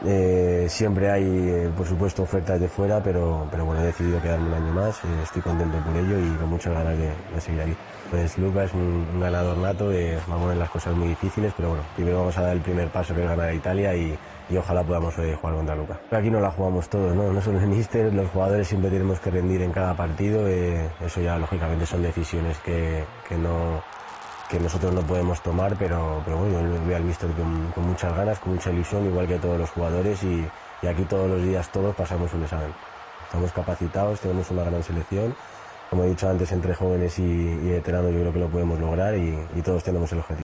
Siempre hay, por supuesto, ofertas de fuera, pero bueno, he decidido quedarme un año más, estoy contento por ello y con muchas ganas de seguir aquí. Pues Luka es un ganador nato, va a poner las cosas muy difíciles, pero bueno, primero vamos a dar el primer paso, que es ganar a Italia y ojalá podamos jugar contra Luka. Aquí no la jugamos todos, ¿no? No solo el míster, los jugadores siempre tenemos que rendir en cada partido, eso ya lógicamente son decisiones que nosotros no podemos tomar, pero bueno, yo veo al míster con muchas ganas, con mucha ilusión, igual que todos los jugadores y aquí todos los días todos pasamos un examen. Estamos capacitados, tenemos una gran selección, como he dicho antes, entre jóvenes y veteranos yo creo que lo podemos lograr y todos tenemos el objetivo.